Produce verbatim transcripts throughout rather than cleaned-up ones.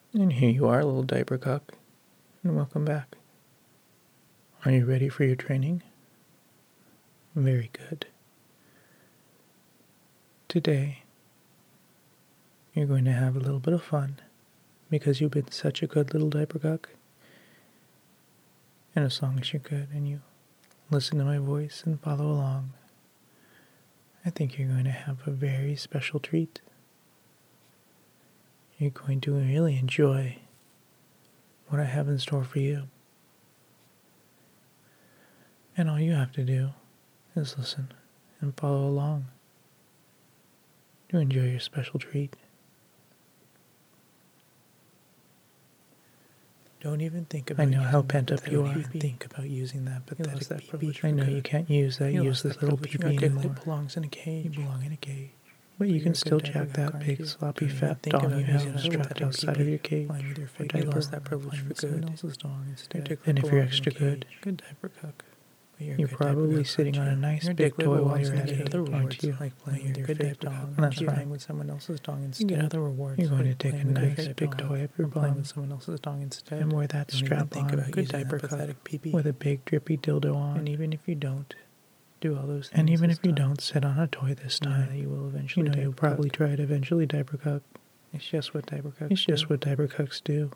And here you are, little diaper cock, and welcome back. Are you ready for your training? Very good. Today, you're going to have a little bit of fun because you've been such a good little diaper cock. And as long as you're good and you listen to my voice and follow along, I think you're going to have a very special treat. You're going to really enjoy what I have in store for you. And all you have to do is listen and follow along to enjoy your special treat. Don't even think about I know how using pent that up you are. pathetic Think about using that pathetic that pee-pee. privilege. I know you can't use that You lost useless that little privilege. pee-pee Your dick anymore. belongs in a cage. You belong in a cage. But you You're can a still good jack diaper that cock, big, aren't you? sloppy, Don't even fat think dong about you using have that strapped pathetic outside of pee-pee. your cage. Flying with your for fake You diaper. lost that privilege for Someone good. else's dong Your instead. dick And if you're belongs in a extra good, cage. Good diaper cock. But You're, a you're good diaper probably cock, sitting on aren't a you? nice Your big dick toy while belongs you're in at a it, cage. Other aren't rewards, you? like playing with your good fake diaper dong. cock. That's You're right. playing with someone else's dong You instead. get Other rewards, You're going to like take a playing with your nice fake big dong. toy up your Or playing bum with someone else's dong instead. and wear that Don't even strap think on, about good using that diaper cock, pathetic pee-pee. with a big drippy dildo on. And even if you don't do all those things And even this if you time, don't sit on a toy this know time, that you will you eventually know diaper you'll probably cock. try it eventually, diaper cock. It's just what diaper cocks It's just do. what diaper cocks do.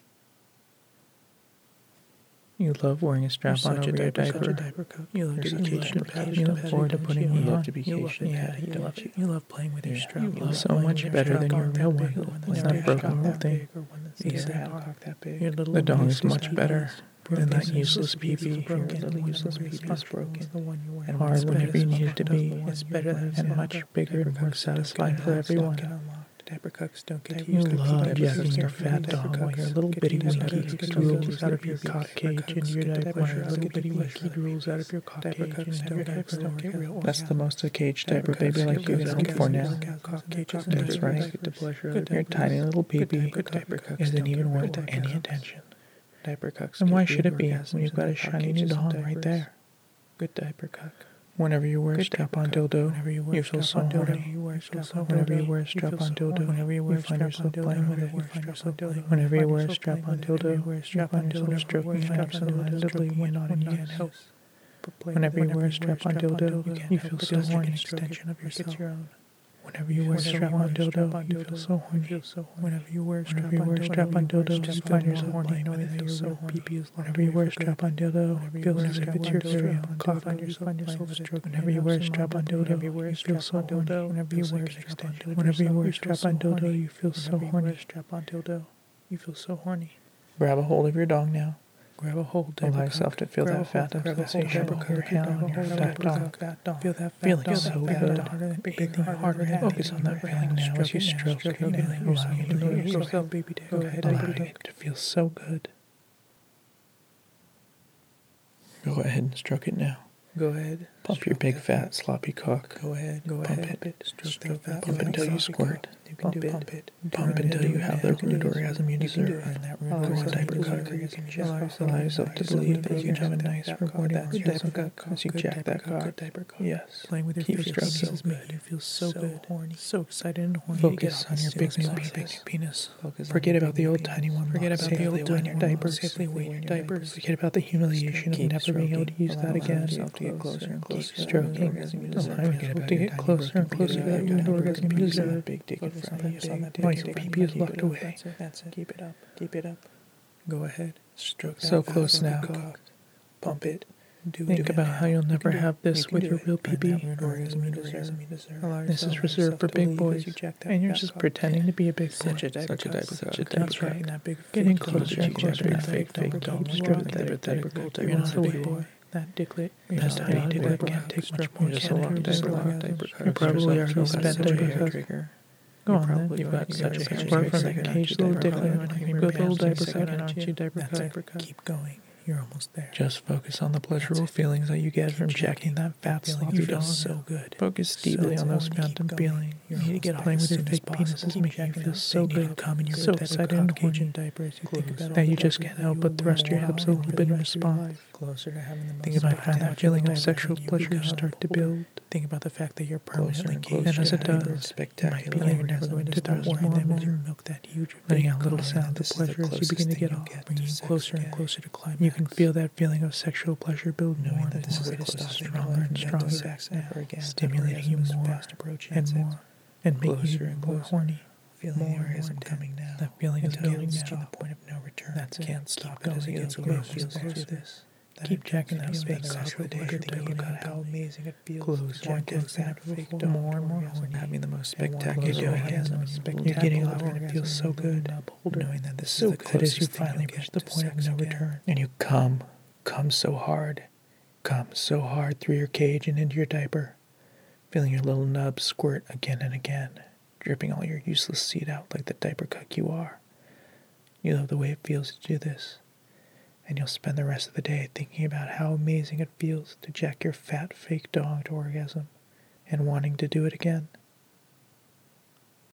You love wearing a strap You're on such a over your diaper diaper. cock. diaper cock. You love You're to such be a caged diaper and cock. patted You and look patted, forward to don't putting you? one You on. love to be You love caged and it. Yeah, patted, you don't love you? it. You love playing with your Yeah, strap. you You love love so playing much with better your than strap your on real that one. big, or one It's that's not big, broken strap whole that thing. big, or one that's It's big, that cock cock that big. Your little The dong is useless much pee-pee better is than that broken. useless Useless pee-pee. pee-pee. Your Broken. little The useless one pee-pee you're is broken. The one you wear. And hard whenever you need it to be. It's better than And much bigger and more satisfying for everyone. Diaper cocks don't get You used to love diaper jacking cocks your don't fat get dong used while to your little get bitty used to winky get used to drools get out of your used to cock get cage used into your to diaper. diaper Your cocks little get bitty used winky to drools out of your cock diaper cage cocks into don't your get diaper. don't get real That's the orgasms. most a caged Diaper diaper baby cocks like get you real can hope for now. orgasms. Cock cages That's and diaper right. cocks get the pleasure Your of diaper tiny cocks. little Good pee-pee diaper diaper cocks isn't don't even get worth real any orgasms. attention. Diaper cocks And get why real should it be orgasms when you've in got their a cock shiny new cages and dong right diapers. there? Good diaper cock. Whenever you wear a Good strap-on diaper cock. dildo, Whenever you wear you a feel so strap-on dildo, horny. you wear a strap-on Whenever you dildo, wear a you feel strap-on so dildo, horny. Whenever you wear you a find strap-on yourself dildo, playing with whenever it. you wear a strap-on dildo, Whenever you find wear a yourself playing strap-on with it. Whenever you dildo, wear a you strap-on find dildo, yourself stroking it absentmindedly and not when you enough. can't help but play Whenever with you it. wear a strap-on dildo, you can't you help feel but so just take horny. an extension of yourself. Your own. Whenever you wear a strap-on dildo, you feel so horny. Whenever you wear a Whenever you wear a strap-on dildo, you find yourself horny, playing with knowing it. that your real pee-pee is locked Whenever you away wear a for good. strap-on dildo, Whenever it you feels wear a as if it's strap-on your dildo, very you own find cock. yourself playing with it. Whenever you wear a strap-on dildo, you feel so horny. Whenever you wear a strap-on dildo, Whenever you wear a you feel so strap-on dildo, horny. you feel so Whenever you wear horny. a strap-on dildo, you feel so horny. Grab a hold of your dong now. Grab a hold, Allow diaper yourself cock. to feel Grab that a fat hold, grab a hold, sensation diaper on cock. your Grab a hand, hold, your diaper fat cock. dong. Fat dong. Feel that Feeling fat so dong. good. Harder than Breathing breathing harder harder. Focus on that feeling now as you stroke it, Stroke it now. allowing it to Go be ahead, yourself, baby. Go ahead, allowing baby. it to feel so good. Go ahead and stroke it now. Go ahead. Pump your big fat sloppy cock. Go ahead. Go Pump ahead. it. Stroke that fat. Pump until you squirt. You can do Pump it. Pump until you have the rude orgasm you You can do deserve. it in that Allow room. yourself to Diaper cock. cock. You can just Allow yourself to believe that you can have a nice rewarding orgasm as you jack that cock. Yes. Playing with your Keep face stroking. pleases me. You feel so, good, horny, so excited and horny. Focus on your big new penis. penis. penis. Forget about the old tiny one. Forget about the old tiny your one. diapers. Safely wear your diapers. Forget about the humiliation of Keep never being able to use stroking. that Allow again. yourself to get closer and closer. Keep stroking. Allow yourself to get closer and closer to that rude orgasm you deserve. Big dick in front of you. While your pee-pee is locked away. That's it. That's it. Keep it up. Keep it up. Go ahead. Stroke that So fat close now. cock. Pump it. Do Think it about now. how you'll You never can do have it. this You can with do your it. real Find pee-pee. that rude orgasm you deserve. Allow This is yourself reserved for to big believe boys, as you jack that and you're fat just cock. pretending to be a big boy. Such a diaper Such a cock. diaper Such cock. a diaper That's cock. right. That big Getting fake closer dong. and closer to That that fake fake dong. dong. Keep Stroke stroking that that diaper diaper cock. cock. You're not a big boy. That dicklet. That tiny dicklet can't take much more Just a candy. lot of Just a diaper lot of cock. diaper cock. You probably You're already so spent spent diaper diaper cock. trigger. Go You on then. probably You've got such a hair apart from second that on caged you, little diaper dicklet, cock. you Your good little pants diaper are cock, second aren't on you, diaper That's cock? it. Keep going. You're almost there. Just focus on the pleasurable That's it. feelings that you get Keep from jacking. jacking that fat Feeling sloppy you feel dong. so good. Focus deeply So on those horny. phantom Keep going. feelings. You You need need to get off playing as with your soon as fake possible. penis is Keep making you jacking feel that so thing. good, Come in your so diaper excited cock and cage horny and diapers. You think about that you the just diapers can't that help you but will thrust wear your out hips a for little the bit in rest of your response. life. Closer to having the most Think about how that spectacular feeling of diaper sexual that you pleasure could start to afford. build. Think about the fact that you're Closer permanently and caged. closer And as it to having does, those spectacular you might be never orgasms. going to Just stop more worrying and them more as you and milk that huge letting big out little cock. sounds of This is the pleasure as you closest begin to thing get you'll off, get bringing to you sex closer and again. closer to climax. You can feel that feeling of sexual pleasure build more knowing and that this more, is the way to stop closest it stronger stronger and and stronger stronger, sex ever again, stimulating you orgasm is more fast approaching and sex. more, and making Closer you and more closer. horny. Feeling more the and more orgasm intense. coming now. That feeling is until building it's now. to the point of no return. That's it. Can't Keep stop it going as it gets until closer it and feels closer. like this. That Keep jacking that intense fake feeling cock the with day pleasure you're thinking building about and how building. amazing it feels. Closer to jack and your closer fat and fake more dog and more orgasm, horny. having the most And one spectacular closer orgasm. orgasm. You're getting Spectacular louder and it orgasm. feels so good. Nub holder. Knowing that this So is the good closest as you thing finally you'll reach get the to point of sex no again. return. And you come, come so hard, come so hard through your cage and into your diaper, feeling your little nub squirt again and again, dripping all your useless seed out like the diaper cuck you are. You love the way it feels to do this, and you'll spend the rest of the day thinking about how amazing it feels to jack your fat fake dog to orgasm and wanting to do it again.